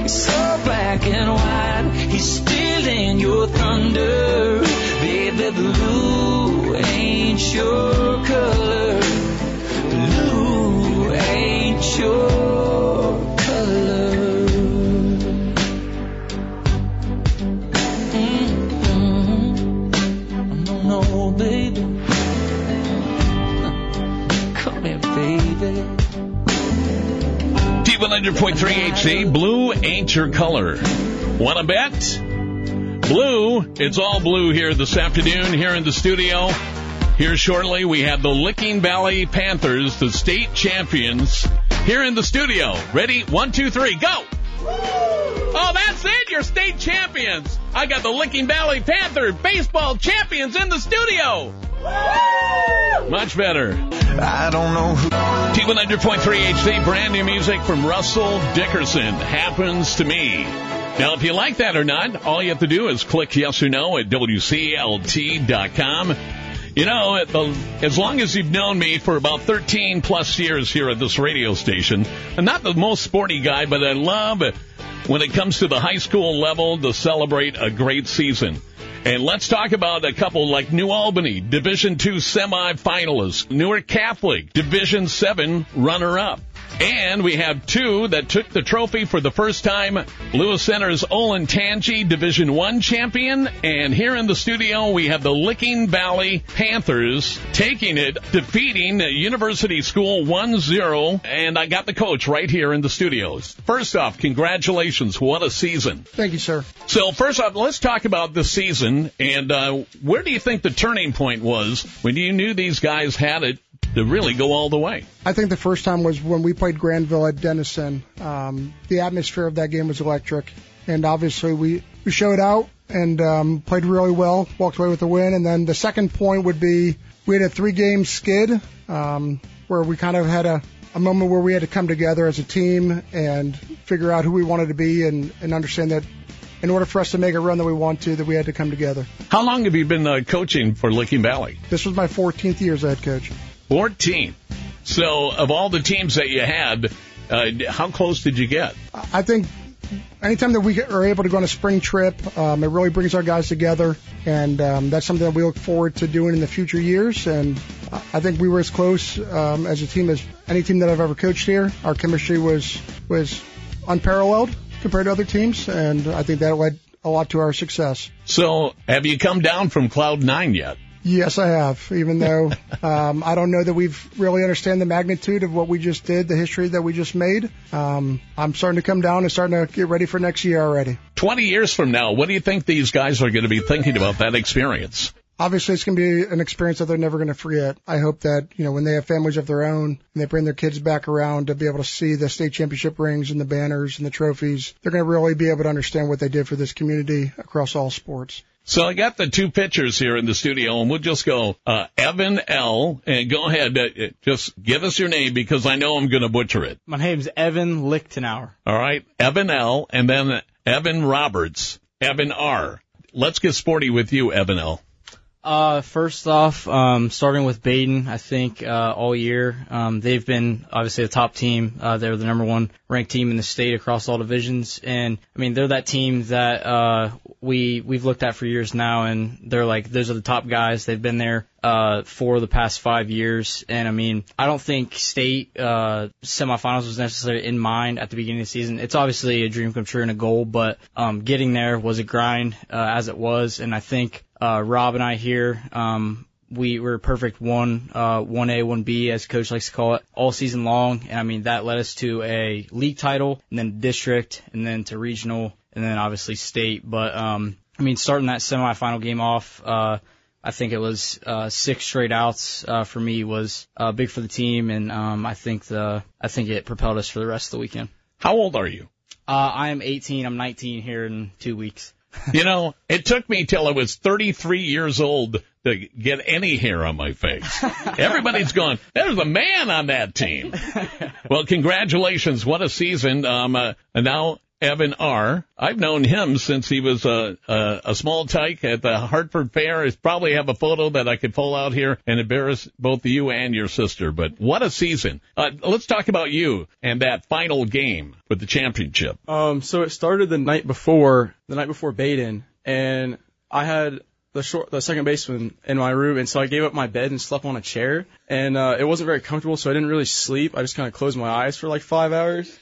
so black and white. He's stealing your thunder. Baby, blue ain't your color. Blue ain't your color. No, baby. Come here, baby. T100.3 HD, blue ain't your color. Wanna bet? Blue, it's all blue here this afternoon, here in the studio. Here shortly, we have the Licking Valley Panthers, the state champions, here in the studio. Ready? 1, 2, 3, go! Oh, that's it, you're state champions. I got the Licking Valley Panther baseball champions in the studio. Much better. I don't know who. T100.3 HD, brand new music from Russell Dickerson, Happens to Me. Now, if you like that or not, all you have to do is click yes or no at WCLT.com. You know, as long as you've known me for about 13 plus years here at this radio station, I'm not the most sporty guy, but I love when it comes to the high school level to celebrate a great season. And let's talk about a couple like New Albany, Division II semifinalists, Newark Catholic, Division VII runner-up. And we have two that took the trophy for the first time. Lewis Center's Olin Tangi, Division I champion. And here in the studio, we have the Licking Valley Panthers taking it, defeating University School 1-0. And I got the coach right here in the studios. First off, congratulations. What a season. Thank you, sir. So first off, let's talk about the season. And where do you think the turning point was when you knew these guys had it to really go all the way? I think the first time was when we played Granville at Denison. The atmosphere of that game was electric, and obviously we showed out and played really well, walked away with the win. And then the second point would be we had a 3-game skid where we kind of had a moment where we had to come together as a team and figure out who we wanted to be and understand that in order for us to make a run that we want to, that we had to come together. How long have you been coaching for Licking Valley? This was my 14th year as a head coach. 14. So of all the teams that you had, how close did you get? I think anytime that we are able to go on a spring trip, it really brings our guys together, and that's something that we look forward to doing in the future years. And I think we were as close as a team as any team that I've ever coached here. Our chemistry was unparalleled compared to other teams, and I think that led a lot to our success. So have you come down from Cloud 9 yet? Yes, I have, even though I don't know that we've really understand the magnitude of what we just did, the history that we just made. I'm starting to come down and starting to get ready for next year already. 20 years from now, what do you think these guys are going to be thinking about that experience? Obviously, it's going to be an experience that they're never going to forget. I hope that, when they have families of their own and they bring their kids back around to be able to see the state championship rings and the banners and the trophies, they're going to really be able to understand what they did for this community across all sports. So I got the two pitchers here in the studio, and we'll just go Evan L. And go ahead, just give us your name because I know I'm going to butcher it. My name's Evan Lichtenauer. All right, Evan L. and then Evan Roberts, Evan R. Let's get sporty with you, Evan L. First off, starting with Baden, I think all year they've been obviously a top team. They're the number 1 ranked team in the state across all divisions, and I mean they're that team that we've looked at for years now, and they're like those are the top guys. They've been there for the past 5 years, and I mean I don't think state semifinals was necessarily in mind at the beginning of the season. It's obviously a dream come true and a goal, but getting there was a grind as it was, and I think. Rob and I here, we were perfect 1A, 1B, as Coach likes to call it, all season long. And I mean, that led us to a league title and then district and then to regional and then obviously state. But, I mean, starting that semifinal game off, I think it was 6 straight outs for me was big for the team. And I think it propelled us for the rest of the weekend. How old are you? I am 18. I'm 19 here in 2 weeks. It took me till I was 33 years old to get any hair on my face. Everybody's going, there's a man on that team. Well, congratulations. What a season. And now Evan R. I've known him since he was a small tyke at the Hartford Fair. I probably have a photo that I could pull out here and embarrass both you and your sister. But what a season. Let's talk about you and that final game with the championship. So it started the night before Baden, and I had the second baseman in my room, and so I gave up my bed and slept on a chair, and it wasn't very comfortable, so I didn't really sleep. I just kind of closed my eyes for like 5 hours.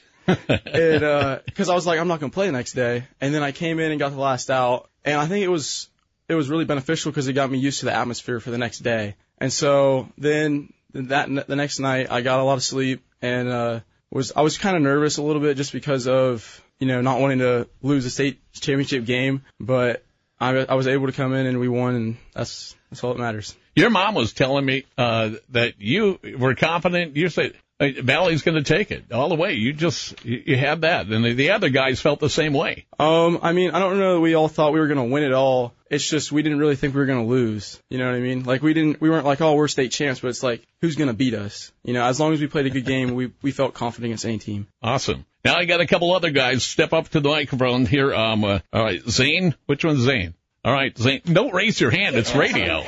And because I was like, I'm not gonna play the next day, and then I came in and got the last out, and I think it was really beneficial because it got me used to the atmosphere for the next day. And so then the next night I got a lot of sleep, and I was kind of nervous a little bit just because of not wanting to lose the state championship game, but I was able to come in and we won, and that's all that matters. Your mom was telling me that you were confident. You said Valley's going to take it all the way. You had that, and the other guys felt the same way. I mean, I don't know that we all thought we were going to win it all. It's just we didn't really think we were going to lose. You know what I mean? Like we weren't like, oh, we're state champs, but it's like, who's going to beat us? As long as we played a good game, we felt confident against any team. Awesome. Now I got a couple other guys step up to the microphone here. All right, Zane. Which one's Zane? All right, Zane. Don't raise your hand. It's radio.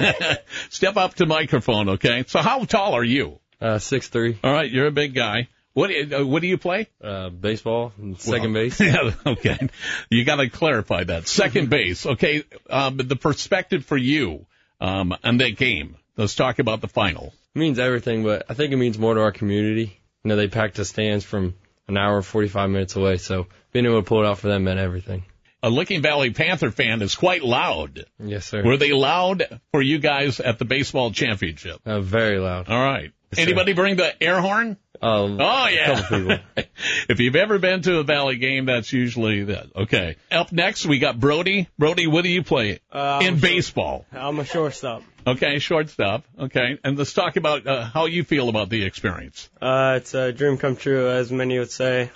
Step up to the microphone, okay? So how tall are you? 6'3". All right, you're a big guy. What do you play? Baseball, second base. Yeah, okay. You got to clarify that. Second base, okay. The perspective for you on that game. Let's talk about the final. It means everything, but I think it means more to our community. They packed the stands from an hour and 45 minutes away, so being able to pull it out for them meant everything. A Licking Valley Panther fan is quite loud. Yes, sir. Were they loud for you guys at the baseball championship? Very loud. All right. Yes, anybody bring the air horn? Oh, yeah. A couple people. If you've ever been to a Valley game, that's usually that. Okay. Up next, we got Brody. Brody, what do you play in baseball? I'm a shortstop. Okay, shortstop. Okay. And let's talk about how you feel about the experience. It's a dream come true, as many would say.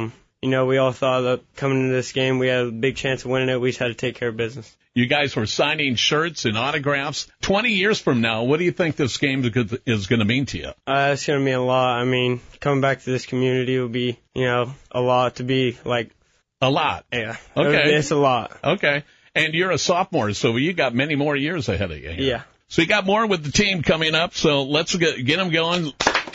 We all thought that coming into this game, we had a big chance of winning it. We just had to take care of business. You guys were signing shirts and autographs. 20 years from now, what do you think this game is going to mean to you? It's going to mean a lot. I mean, coming back to this community will be, a lot to be like. A lot? Yeah. Okay. It's a lot. Okay. And you're a sophomore, so you got many more years ahead of you here. Yeah. So you got more with the team coming up, so let's get them going.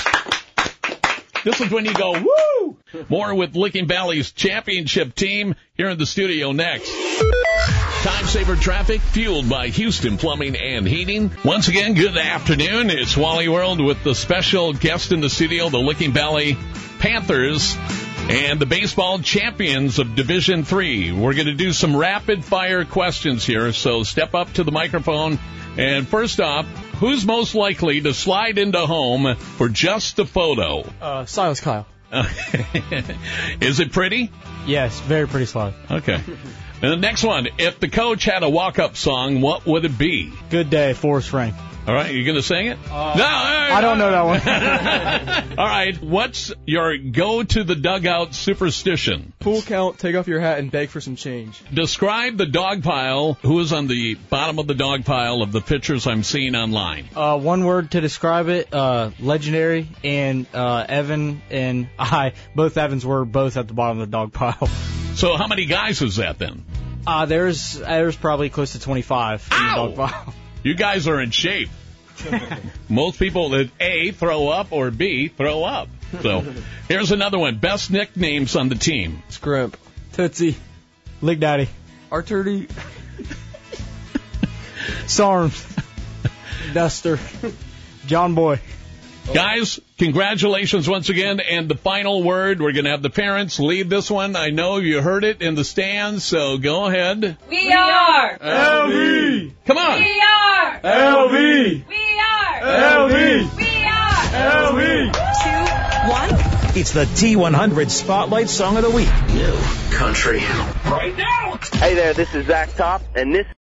This is when you go, woo! More with Licking Valley's championship team here in the studio next. Time saver traffic fueled by Houston Plumbing and Heating. Once again, good afternoon. It's Wally World with the special guest in the studio, the Licking Valley Panthers and the baseball champions of Division III. We're going to do some rapid fire questions here, so step up to the microphone. And first off, who's most likely to slide into home for just a photo? Silas Kyle. Is it pretty? Yes, very pretty slide. Okay. And the next one, if the coach had a walk-up song, what would it be? Good Day, Forrest Frank. All right, you going to sing it? No, I don't know that one. All right, what's your go-to-the-dugout superstition? Pool count, take off your hat, and beg for some change. Describe the dog pile. Who is on the bottom of the dog pile of the pictures I'm seeing online? One word to describe it, legendary, and Evan and I, both Evans were both at the bottom of the dog pile. So how many guys is that then? There's probably close to 25 in the dog pile. You guys are in shape. Most people that A, throw up, or B, throw up. So here's another one. Best nicknames on the team. Scrimp. Tootsie. Lig Daddy. Arturdy. Sarms. Duster. John Boy. Guys, congratulations once again. And the final word, we're going to have the parents lead this one. I know you heard it in the stands, so go ahead. We are LV. Come on. We are LV. We are LV. We are LV. 2, 1. It's the T100 Spotlight Song of the Week. New country. Hey there, this is Zach Top, and this